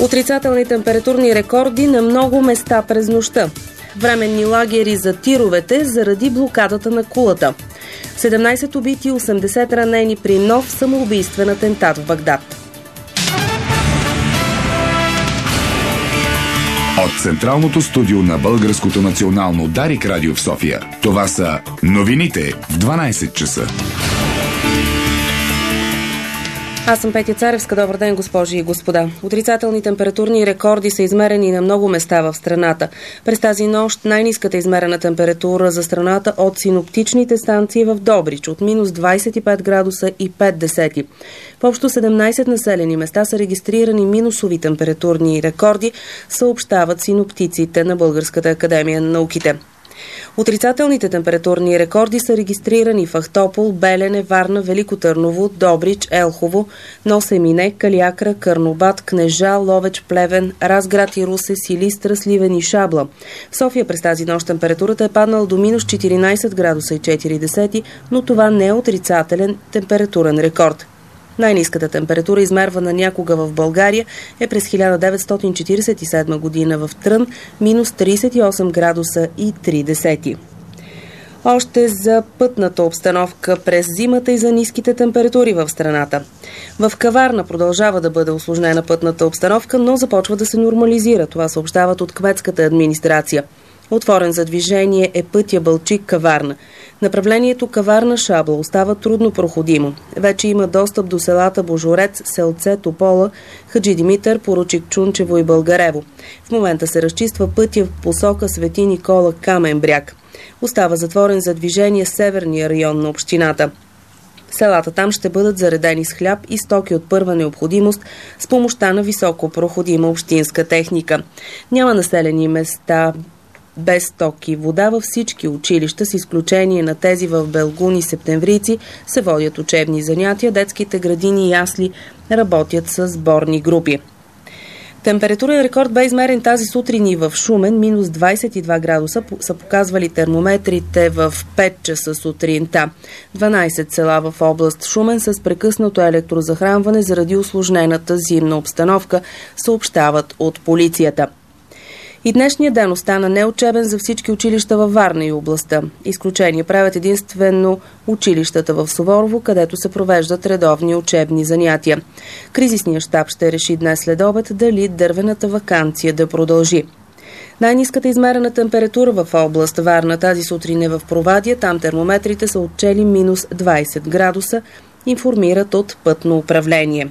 Отрицателни температурни рекорди на много места през нощта. Временни лагери за тировете заради блокадата на Кулата. 17 убити, 80 ранени при нов самоубийствен атентат в Багдад. От Централното студио на Българското национално Дарик радио в София. Това са новините в 12 часа. Аз съм Петя Царевска. Добър ден, госпожи и господа. Отрицателни температурни рекорди са измерени на много места в страната. През тази нощ най-ниската измерена температура за страната от синоптичните станции в Добрич от минус 25 градуса и 5 десети. В общо 17 населени места са регистрирани минусови температурни рекорди, съобщават синоптиците на Българската академия на науките. Отрицателните температурни рекорди са регистрирани в Ахтопол, Белене, Варна, Велико Търново, Добрич, Елхово, Носемине, Калиакра, Карнобат, Кнежа, Ловеч, Плевен, Разград и Русе, Силистра, Сливен и Шабла. В София през тази нощ температурата е паднала до минус 14 градуса и 4 десети, но това не е отрицателен температурен рекорд. Най-ниската температура, измервана някога в България, е през 1947 година в Трън, минус 38 градуса и 3 десети. Още за пътната обстановка през зимата и за ниските температури в страната. В Каварна продължава да бъде усложнена пътната обстановка, но започва да се нормализира. Това съобщават от кметската администрация. Отворен за движение е пътя Балчик-Каварна. Направлението Каварна-Шабла остава трудно проходимо. Вече има достъп до селата Божорец, Селце, Топола, Хаджи Димитър, Поручик Чунчево и Българево. В момента се разчиства пътя в посока Свети Никола, Камен бряг. Остава затворен за движение северния район на общината. Селата там ще бъдат заредени с хляб и стоки от първа необходимост с помощта на високо проходима общинска техника. Няма населени места без стоки. Вода във всички училища, с изключение на тези в Белгун и Септемврийци, се водят учебни занятия. Детските градини и ясли работят с сборни групи. Температурен рекорд бе измерен тази сутрин и в Шумен. Минус 22 градуса са показвали термометрите в 5 часа сутринта. 12 села в област Шумен с прекъснато електрозахранване заради усложнената зимна обстановка, съобщават от полицията. И днешният ден остана неучебен за всички училища във Варна и областта. Изключение правят единствено училищата в Суворово, където се провеждат редовни учебни занятия. Кризисният щаб ще реши днес след обед дали дървената ваканция да продължи. Най-ниската измерена температура в област Варна тази сутрин е в Провадия. Там термометрите са отчели минус 20 градуса, информират от пътно управление.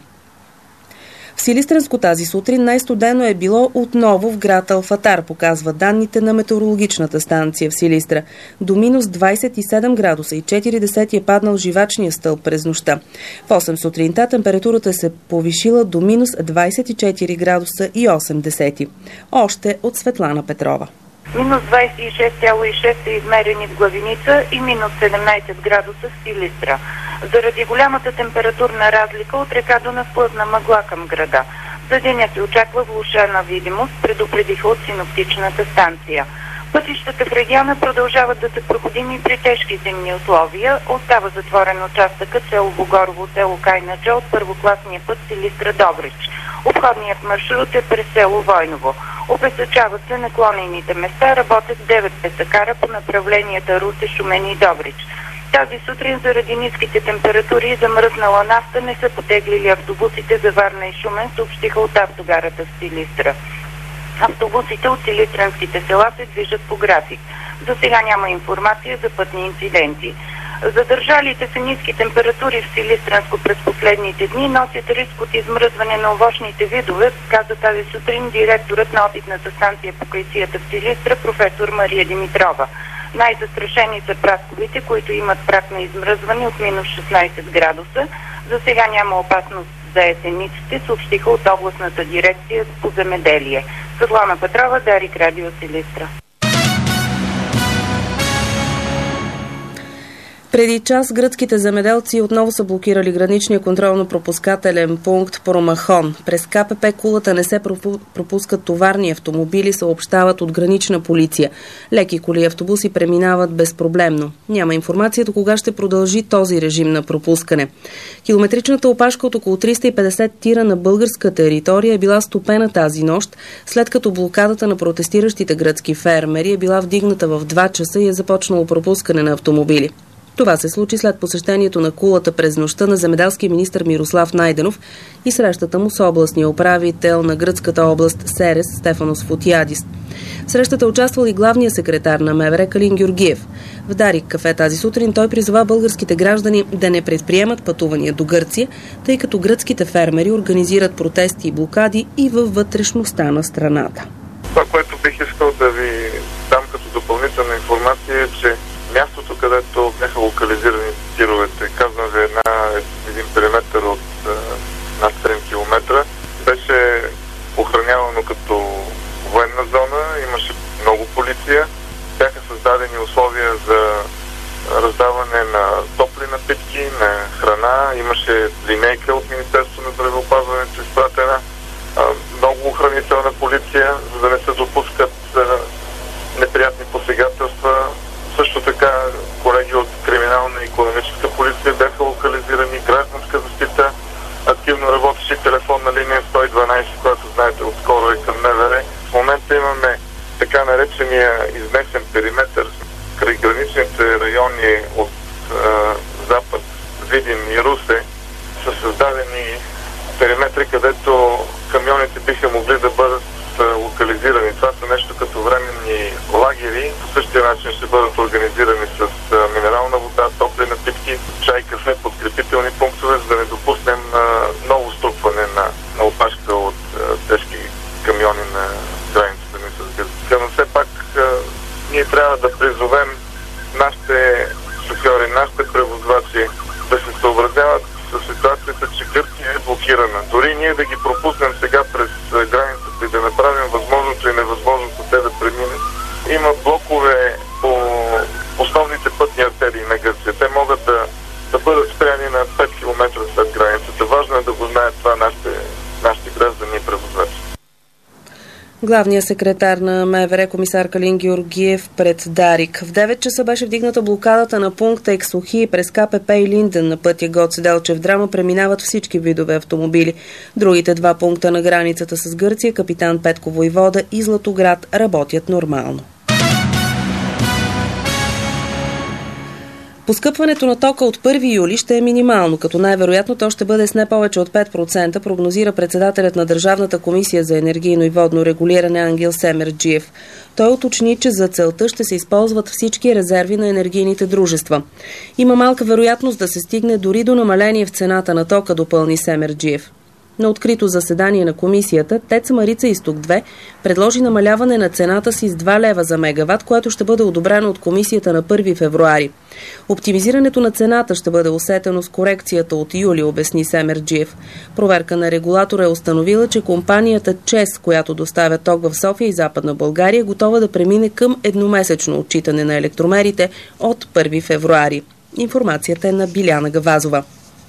В Силистранско тази сутрин най-студено е било отново в град Алфатар, показва данните на метеорологичната станция в Силистра. До минус 27 градуса и 4 десети е паднал живачния стълб през нощта. В 8 сутринта температурата се повишила до минус 24 градуса и 8 десети. Още от Светлана Петрова. Минус 26,6 са измерени в Главиница и минус 17 градуса в Силистра. Заради голямата температурна разлика от река Дунав плъзна мъгла към града. За деня се очаква влошена видимост, предупредиха от синоптичната станция. Пътищата в региона продължават да са проходими при тежки зимни условия. Остава затворен участъкът село Богорово, село Кайнаджа от първокласния път Силистра-Добрич. Обходният маршрут е през село Войново. Опесъчават се наклонените места, работят 9 песакара по направленията Русе, Шумен и Добрич. Тази сутрин заради ниските температури и замръзнала нафта не са потеглили автобусите за Варна и Шумен, съобщиха от автогарата в Силистра. Автобусите от силистранските села се движат по график. За сега няма информация за пътни инциденти. Задържалите се ниски температури в Силистранско през последните дни носят риск от измръзване на овощните видове, каза тази сутрин директорът на опитната станция по кайсията в Силистра, професор Мария Димитрова. Най-застрашени са прасковите, които имат прак на измръзване от минус 16 градуса. За сега няма опасност за есениците, съобщиха от областната дирекция по земеделие. Светлана Петрова, Дарик радио Силистра. Преди час гръцките земеделци отново са блокирали граничния контролно-пропускателен пункт Промахон. През КПП Кулата не се пропускат товарни автомобили, съобщават от гранична полиция. Леки коли и автобуси преминават безпроблемно. Няма информация до кога ще продължи този режим на пропускане. Километричната опашка от около 350 тира на българска територия е била стопена тази нощ, след като блокадата на протестиращите гръцки фермери е била вдигната в 2 часа и е започнало пропускане на автомобили. Това се случи след посещението на Кулата през нощта на земеделския министър Мирослав Найденов и срещата му с областния управител на гръцката област Серес Стефанос Фотиадис. В срещата участвал и главният секретар на МВР Калин Георгиев. В Дарик кафе тази сутрин той призова българските граждани да не предприемат пътувания до Гърция, тъй като гръцките фермери организират протести и блокади и във вътрешността на страната. Това, което бих искал да ви дам като допълнителна информация е, че мястото, където бяха локализирани тировете, казвам ви един периметр от над 7 км, беше охранявано като военна зона, имаше много полиция, бяха създадени условия за раздаване на топли напитки, на храна, имаше линейка от Министерството на здравеопазването изпратена, много охранителна полиция, за да не се допускат неприятни посегателства. Също така колеги от криминална и икономическа полиция бяха локализирани, гражданска защита, активно работещи телефонна линия 112, която знаете отскоро е към МВР. В момента имаме така наречения изнесен периметр край граничните райони от Запад, Видин и Русе. Са създадени периметри, където камионите биха могли да бъдат локализирани. Това са нещо като временни лагери. По същия начин ще бъдат организирани с минерална вода, топли напитки, чай, кафе, подкрепителни пунктове, за да не допуснем ново струпване на опашка от тежки камиони на границата ни с Гърция. Но все пак ние трябва да призовем нашите шофьори, нашите превозвачи да се съобразяват с ситуацията, че Гърция е блокирана. Дори ние да ги пропуснем сега през границата и да направим възможното и невъзможното те да преминат, има блокове по основните пътни артерии на Гърция. Те могат да бъдат спряни на 5 км след границата. Важно е да го знаят това нашите граждани и превозвачи. Главният секретар на МВР комисар Калин Георгиев пред Дарик. В 9 часа беше вдигната блокадата на пункта Ексохи през КПП и Линден на пътя Гоце Делчев Драма преминават всички видове автомобили. Другите 2 пункта на границата с Гърция, Капитан Петко Войвода и Златоград, работят нормално. Поскъпването на тока от 1 юли ще е минимално, като най-вероятно то ще бъде с не повече от 5%, прогнозира председателят на Държавната комисия за енергийно и водно регулиране Ангел Семерджиев. Той уточни, че за целта ще се използват всички резерви на енергийните дружества. Има малка вероятност да се стигне дори до намаление в цената на тока, допълни Семерджиев. На открито заседание на комисията ТЕЦ Марица Изток 2 предложи намаляване на цената си с 2 лева за мегаватт, което ще бъде одобрено от комисията на 1 февруари. Оптимизирането на цената ще бъде усетено с корекцията от юли, обясни Семерджиев. Проверка на регулатора е установила, че компанията ЧЕС, която доставя ток в София и Западна България, е готова да премине към едномесечно отчитане на електромерите от 1 февруари. Информацията е на Биляна Гавазова.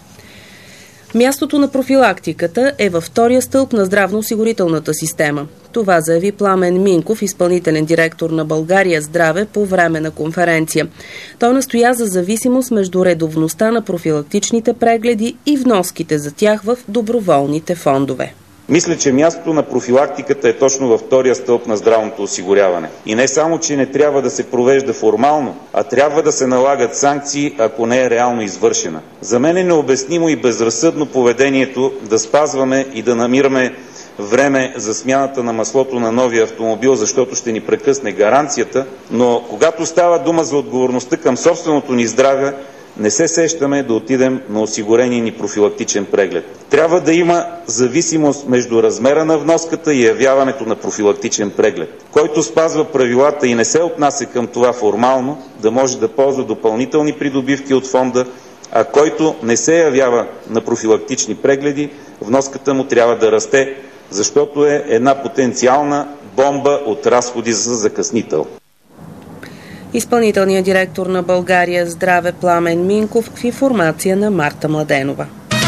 Мястото на профилактиката е във 2-я стълб на здравноосигурителната система. Това заяви Пламен Минков, изпълнителен директор на България Здраве, по време на конференция. Той настоя за зависимост между редовността на профилактичните прегледи и вноските за тях в доброволните фондове. Мисля, че мястото на профилактиката е точно във 2-я стълб на здравното осигуряване. И не само, че не трябва да се провежда формално, а трябва да се налагат санкции, ако не е реално извършена. За мен е необяснимо и безразсъдно поведението да спазваме и да намираме време за смяната на маслото на новия автомобил, защото ще ни прекъсне гаранцията, но когато става дума за отговорността към собственото ни здраве, не се сещаме да отидем на осигурения ни профилактичен преглед. Трябва да има зависимост между размера на вноската и явяването на профилактичен преглед. Който спазва правилата и не се отнася към това формално, да може да ползва допълнителни придобивки от фонда, а който не се явява на профилактични прегледи, вноската му трябва да расте, защото е една потенциална бомба от разходи за закъснител. Изпълнителният директор на България Здраве Пламен Минков в информация на Марта Младенова.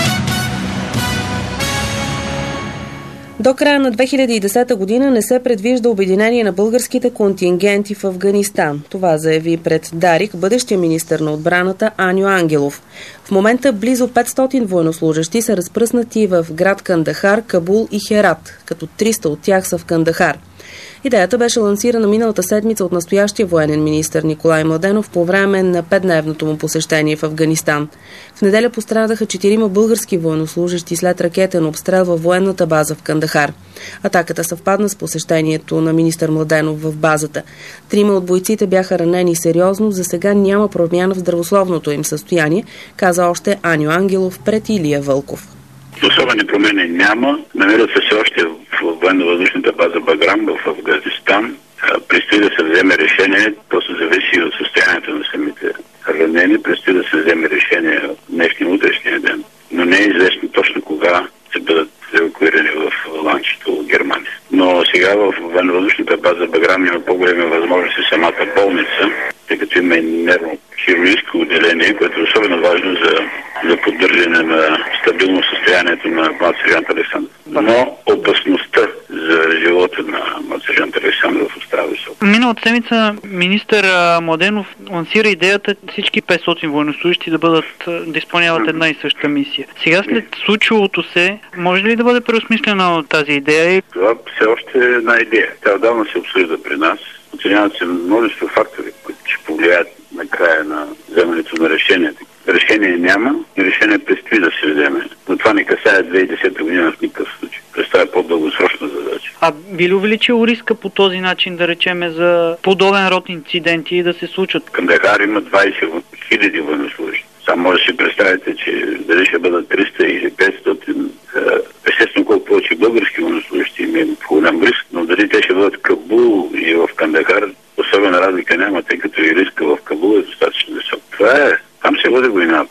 До края на 2010 година не се предвижда обединение на българските контингенти в Афганистан. Това заяви пред Дарик бъдещия министър на отбраната Аню Ангелов. В момента близо 500 военнослужещи са разпръснати в град Кандахар, Кабул и Херат, като 300 от тях са в Кандахар. Идеята беше лансирана миналата седмица от настоящия военен министър Николай Младенов по време на 5-дневното му посещение в Афганистан. В неделя пострадаха 4 български военнослужещи след ракетен обстрел във военната база в Кандахар. Атаката съвпадна с посещението на министър Младенов в базата. 3 от бойците бяха ранени сериозно, за сега няма промяна в здравословното им състояние, каза още Аню Ангелов пред Илия Вълков. Особени промени няма. Намират се още в военно-въздушната база Баграм в Афганистан. Предстои да се вземе решение, просто зависи от състоянието на самите ранени. Предстои да се вземе решение от днешния утрешния ден. Но не е известно точно кога ще бъдат евакуирани в ланчето от Германия. Но сега в военно-въздушната база Баграм има по-големи възможности самата болница, тъй като има и нервно-хирургическо отделение, което е особено важно за поддържане на стабилно състоянието на младсержант Александров. Но опасността за живота на младсержант Александров остава висока. Миналата седмица министър Младенов лансира идеята всички 500 военнослужещи да изпълняват една и съща мисия. Сега след случилото се, може ли да бъде преосмислена тази идея? Това все още е една идея. Тя отдавна се обсъжда при нас. Оценяват се множество фактори, които ще повлияят на края на вземането на решението. Решение няма и решение предстои да се вземе. Но това не касае 2010 година в никакъв случай. Представя по-дългосрочна задача. А би ли увеличил риска по този начин, да речеме, за подобен род инциденти да се случат? Кандахар има 20 000 военнослужащи. Само може да си представите, че дали ще бъдат 300 или 500. Естествено, колко повече български военнослужащи има голям риск, но дали те ще бъдат в Кабул и в Кандахар, особена разлика няма, тъй като и риска в Кабул е достатъчно висок. Това е. Там се води война.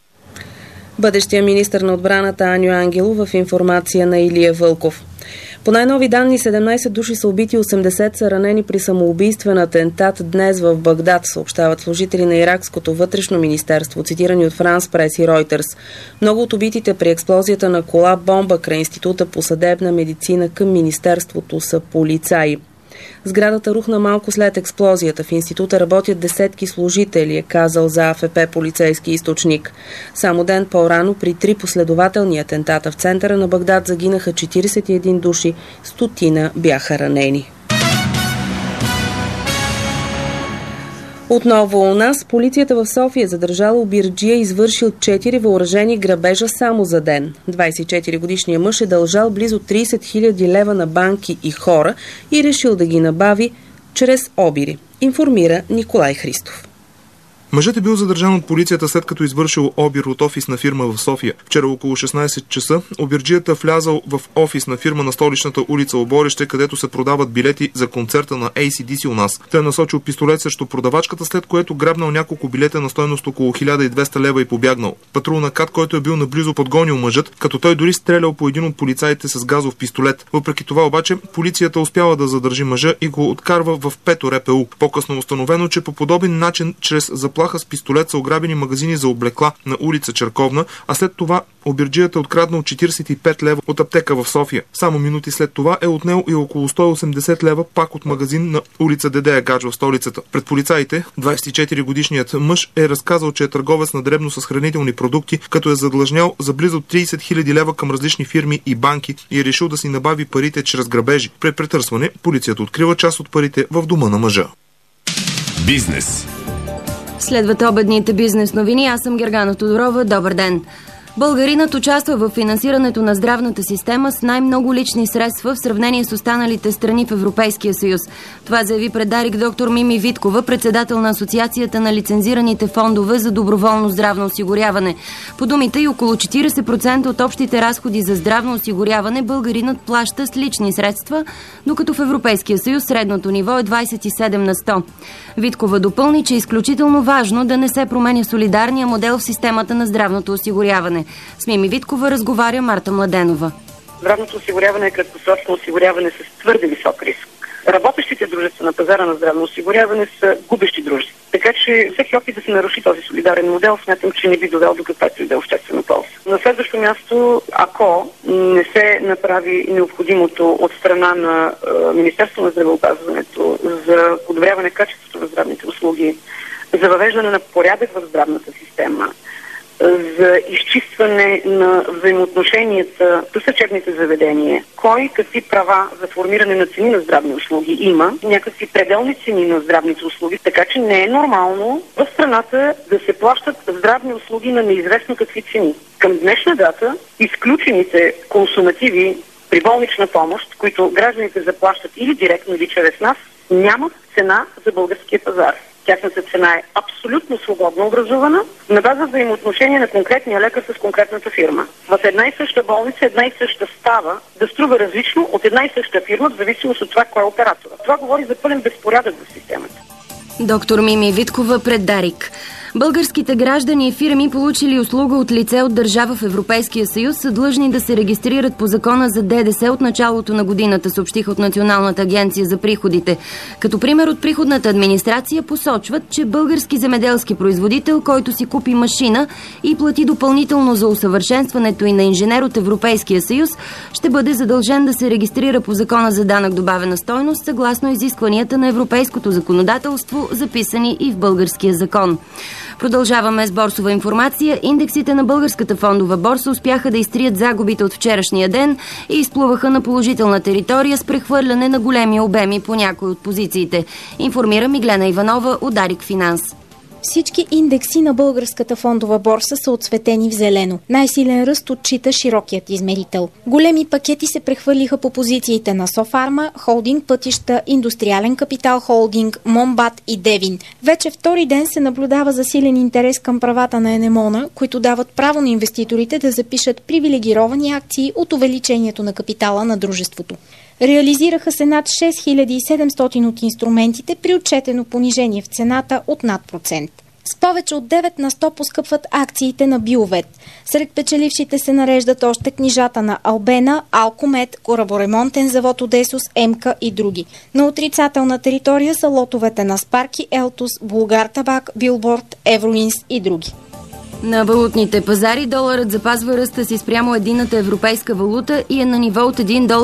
Бъдещия министър на отбраната Аню Ангелов в информация на Илия Вълков. По най-нови данни 17 души са убити, 80 са ранени при самоубийствен атентат днес в Багдад, съобщават служители на иракското вътрешно министерство, цитирани от Франс Прес и Ройтерс. Много от убитите при експлозията на кола-бомба край Института по съдебна медицина към министерството са полицаи. Сградата рухна малко след експлозията. В института работят десетки служители, е казал за АФП полицейски източник. Само ден по-рано при 3 последователни атентата в центъра на Багдад загинаха 41 души, 100 бяха ранени. Отново у нас, полицията в София задържала обирджия и извършил 4 въоръжени грабежа само за ден. 24-годишният мъж е дължал близо 30 000 лева на банки и хора и решил да ги набави чрез обири, информира Николай Христов. Мъжът е бил задържан от полицията след като извършил обир от офисна фирма в София. Вчера около 16 часа обирджията влязал в офисна фирма на столичната улица Оборище, където се продават билети за концерта на AC/DC у нас. Той е насочил пистолет срещу продавачката, след което грабнал няколко билета на стойност около 1200 лева и побягнал. Патрул на КАТ, който е бил наблизо, подгонил мъжът, като той дори стрелял по един от полицаите с газов пистолет. Въпреки това обаче, полицията успяла да задържи мъжа и го откарва в 5-то РПУ. По-късно установено, че по подобен начин, чрез заплаха с пистолет, са ограбени магазини за облекла на улица Черковна, а след това обирджията е откраднал 45 лева от аптека в София. Само минути след това е отнел и около 180 лева пак от магазин на улица Дедея Гадж в столицата. Пред полицаите 24-годишният мъж е разказал, че е търговец на дребно с хранителни продукти, като е задлъжнял за близо 30 000 лева към различни фирми и банки и е решил да си набави парите чрез грабежи. Пред претърсване полицията открива част от парите в дома на мъжа. Бизнес. Следват обедните бизнес новини. Аз съм Гергана Тодорова. Добър ден! Българинът участва в финансирането на здравната система с най-много лични средства в сравнение с останалите страни в Европейския съюз. Това заяви пред Дарик доктор Мими Виткова, председател на Асоциацията на лицензираните фондове за доброволно здравно осигуряване. По думите и около 40% от общите разходи за здравно осигуряване българинът плаща с лични средства, докато в Европейския съюз средното ниво е 27%. Виткова допълни, че е изключително важно да не се променя солидарния модел в системата на здравното осигуряване. С Мими Виткова разговаря Марта Младенова. Здравното осигуряване е краткосрочно осигуряване с твърде висок риск. работещите дружества на пазара на здравно осигуряване са губещи дружества. Така че всеки опит да се наруши този солидарен модел, смятам, че не би довел до каквато и да е обществена полза. На следващо място, ако не се направи необходимото от страна на Министерство на здравеопазването за подобряване качеството на здравните услуги, за въвеждане на порядък в здравната система, за изчистване на взаимоотношенията с лечебните заведения, кой какви права за формиране на цени на здравни услуги има, някакви пределни цени на здравните услуги, така че не е нормално в страната да се плащат здравни услуги на неизвестно какви цени. Към днешна дата изключените консумативи при болнична помощ, които гражданите заплащат или директно, или чрез нас, нямат цена за българския пазар. Тяхната цена е абсолютно свободно образувана на база взаимоотношение на конкретния лекар с конкретната фирма. В една и съща болница една и съща става да струва различно от една и съща фирма, в зависимост от това кой е оператора. Това говори за пълен безпорядък в системата. Доктор Мими Виткова пред Дарик. Българските граждани и фирми, получили услуга от лице от държава в Европейския съюз, са длъжни да се регистрират по закона за ДДС от началото на годината, съобщиха от Националната агенция за приходите. Като пример от приходната администрация посочват, че български земеделски производител, който си купи машина и плати допълнително за усъвършенстването и на инженер от Европейския съюз, ще бъде задължен да се регистрира по закона за данък добавена стойност, съгласно изискванията на европейското законодателство, записани и в българския закон. Продължаваме с борсова информация. Индексите на българската фондова борса успяха да изтрият загубите от вчерашния ден и изплуваха на положителна територия с прехвърляне на големи обеми по някои от позициите. Информира Миглена Иванова от Дарик Финанс. Всички индекси на българската фондова борса са отцветени в зелено. Най-силен ръст отчита широкият измерител. Големи пакети се прехвърлиха по позициите на Софарма, Холдинг Пътища, Индустриален капитал Холдинг, Момбат и Девин. Вече втори ден се наблюдава засилен интерес към правата на Енемона, които дават право на инвеститорите да запишат привилегировани акции от увеличението на капитала на дружеството. Реализираха се над 6700 от инструментите при отчетено понижение в цената от над процент. С повече от 9 на 100 поскъпват акциите на Биовет. Сред печелившите се нареждат още книжата на Албена, Алкомет, кораборемонтен завод Одесус, МК и други. На отрицателна територия са лотовете на Спарки, Елтус, Булгартабак, Билборд, Евроинс и други. На валутните пазари доларът запазва ръста си спрямо единната европейска валута и е на ниво от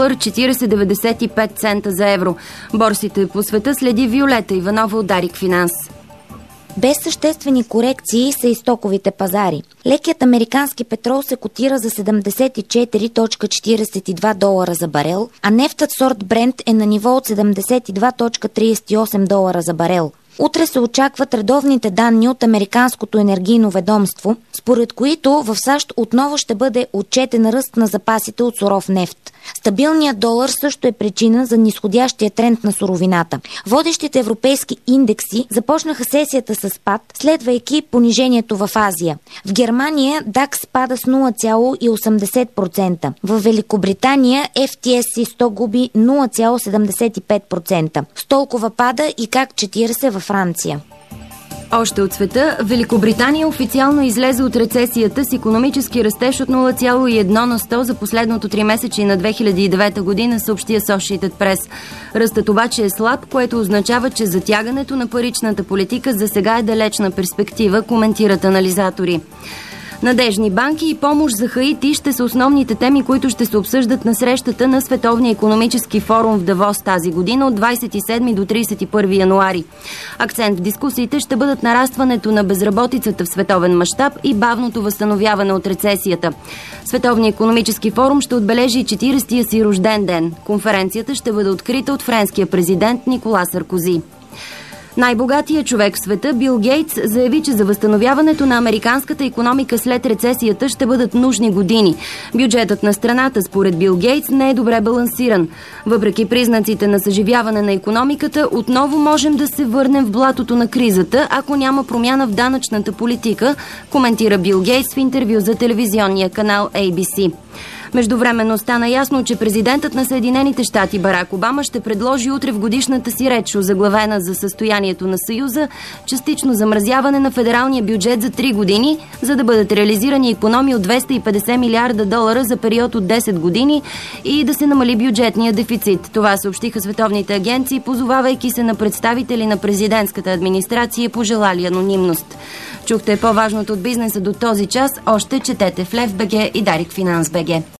$1,4095 за евро. Борсите по света следи Виолета Иванова от Дарик Финанс. Без съществени корекции са и стоковите пазари. Лекият американски петрол се котира за $74.42 за барел, а нефтът сорт Брент е на ниво от $72.38 за барел. Утре се очакват редовните данни от Американското енергийно ведомство, според които в САЩ отново ще бъде отчетен ръст на запасите от суров нефт. Стабилният долар също е причина за нисходящия тренд на суровината. Водещите европейски индекси започнаха сесията с спад, следвайки понижението в Азия. В Германия DAX спада с 0,80%. В Великобритания FTSE 100 губи 0,75%. С толкова пада и КАК 40 във Франция. Още от света, Великобритания официално излезе от рецесията с икономически растеж от 0,1 на 100 за последното 3 месече на 2009 година, съобщи Associated Press. Ръстът обаче е слаб, което означава, че затягането на паричната политика за сега е далечна перспектива, коментират анализатори. Надежни банки и помощ за Хаити ще са основните теми, които ще се обсъждат на срещата на Световния икономически форум в Давос тази година от 27 до 31 януари. Акцент в дискусиите ще бъдат нарастването на безработицата в световен мащаб и бавното възстановяване от рецесията. Световният икономически форум ще отбележи 40-тия си рожден ден. Конференцията ще бъде открита от френския президент Никола Саркози. Най-богатият човек в света, Бил Гейтс, заяви, че за възстановяването на американската икономика след рецесията ще бъдат нужни години. Бюджетът на страната, според Бил Гейтс, не е добре балансиран. Въпреки признаците на съживяване на икономиката, отново можем да се върнем в блатото на кризата, ако няма промяна в данъчната политика, коментира Бил Гейтс в интервю за телевизионния канал ABC. Междувременно стана ясно, че президентът на Съединените щати Барак Обама ще предложи утре в годишната си реч, озаглавена за състоянието на Съюза, частично замразяване на федералния бюджет за 3 години, за да бъдат реализирани икономии от $250 милиарда за период от 10 години и да се намали бюджетния дефицит. Това съобщиха световните агенции, позовавайки се на представители на президентската администрация, пожелали анонимност. Чухте по-важното от бизнеса до този час. Още четете в Лев.бг и Дарик Финанс.бг.